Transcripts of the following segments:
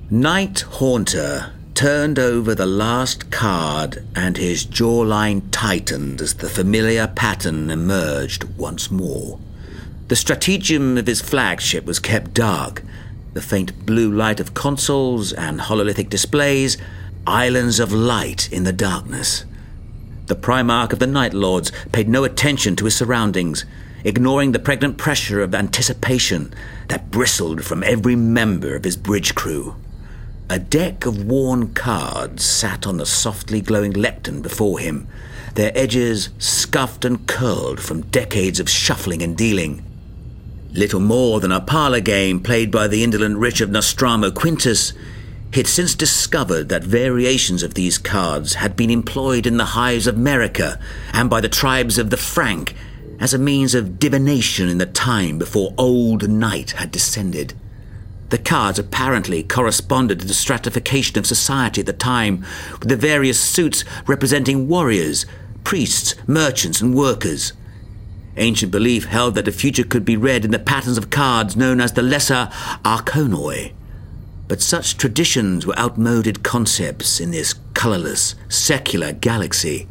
Night Haunter turned over the last card and his jawline tightened as the familiar pattern emerged once more. The stratagem of his flagship was kept dark, the faint blue light of consoles and hololithic displays, islands of light in the darkness. The Primarch of the Night Lords paid no attention to his surroundings, ignoring the pregnant pressure of anticipation that bristled from every member of his bridge crew. A deck of worn cards sat on the softly glowing lectern before him, their edges scuffed and curled from decades of shuffling and dealing. Little more than a parlour game played by the indolent rich of Nostramo Quintus, he had since discovered that variations of these cards had been employed in the hives of Merica and by the tribes of the Frank as a means of divination in the time before old night had descended. The cards apparently corresponded to the stratification of society at the time, with the various suits representing warriors, priests, merchants, and workers. Ancient belief held that the future could be read in the patterns of cards known as the Lesser Arconoi. But such traditions were outmoded concepts in this colourless, secular galaxy.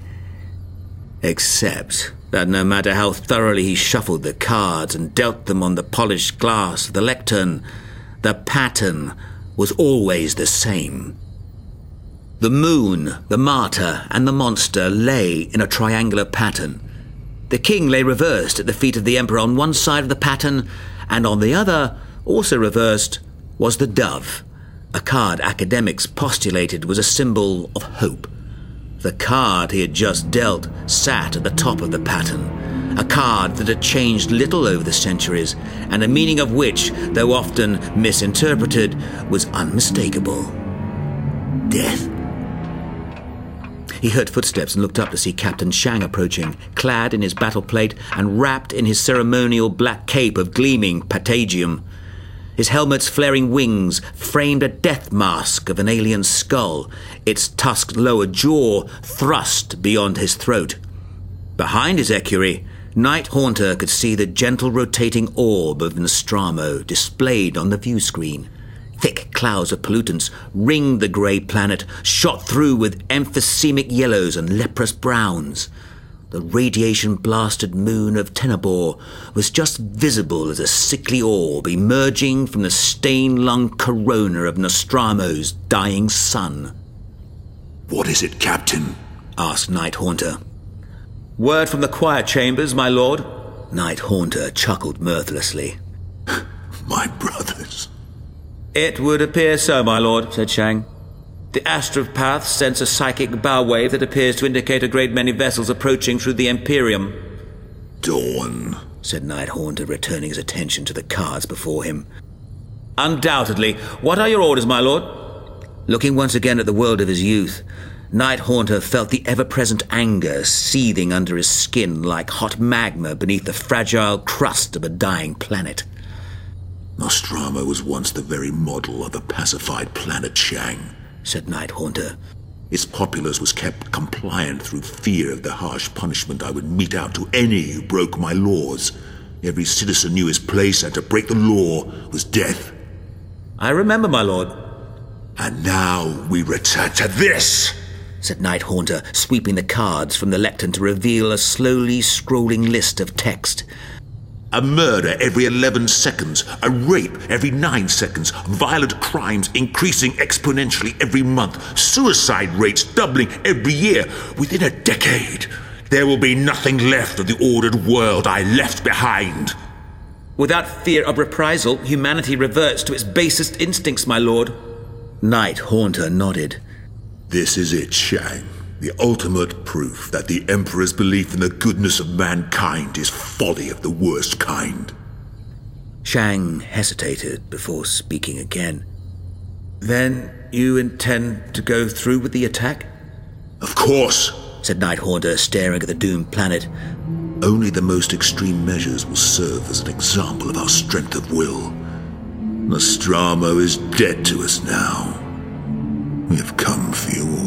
Except that no matter how thoroughly he shuffled the cards and dealt them on the polished glass of the lectern, the pattern was always the same. The moon, the martyr, and the monster lay in a triangular pattern. The king lay reversed at the feet of the emperor on one side of the pattern, and on the other, also reversed, was the dove, a card academics postulated was a symbol of hope. The card he had just dealt sat at the top of the pattern, a card that had changed little over the centuries, and the meaning of which, though often misinterpreted, was unmistakable. Death. He heard footsteps and looked up to see Captain Shang approaching, clad in his battle plate and wrapped in his ceremonial black cape of gleaming patagium. His helmet's flaring wings framed a death mask of an alien skull, its tusked lower jaw thrust beyond his throat. Behind his equerry, Night Haunter could see the gentle rotating orb of Nostramo displayed on the view screen. Thick clouds of pollutants ringed the grey planet, shot through with emphysemic yellows and leprous browns. The radiation-blasted moon of Tenebor was just visible as a sickly orb emerging from the stain-lung corona of Nostramo's dying sun. "What is it, Captain?" asked Night Haunter. "Word from the quiet chambers, my lord." Night Haunter chuckled mirthlessly. "My brothers." "It would appear so, my lord," said Shang. "The astropath sends a psychic bow wave that appears to indicate a great many vessels approaching through the Imperium." "Dawn," said Night Haunter, returning his attention to the cards before him. "Undoubtedly. What are your orders, my lord?" Looking once again at the world of his youth, Night Haunter felt the ever-present anger seething under his skin like hot magma beneath the fragile crust of a dying planet. "Nostramo was once the very model of a pacified planet, Shang," said Night Haunter. "Its populace was kept compliant through fear of the harsh punishment I would mete out to any who broke my laws. Every citizen knew his place, and to break the law was death." "I remember, my lord." "And now we return to this," said Night Haunter, sweeping the cards from the lectern to reveal a slowly scrolling list of text. "A murder every 11 seconds, a rape every 9 seconds, violent crimes increasing exponentially every month, suicide rates doubling every year. Within a decade, there will be nothing left of the ordered world I left behind." "Without fear of reprisal, humanity reverts to its basest instincts, my lord." Night Haunter nodded. "This is it, Shang. The ultimate proof that the Emperor's belief in the goodness of mankind is folly of the worst kind." Shang hesitated before speaking again. "Then you intend to go through with the attack?" "Of course," said Night Haunter, staring at the doomed planet. "Only the most extreme measures will serve as an example of our strength of will. Nostramo is dead to us now. We have come for your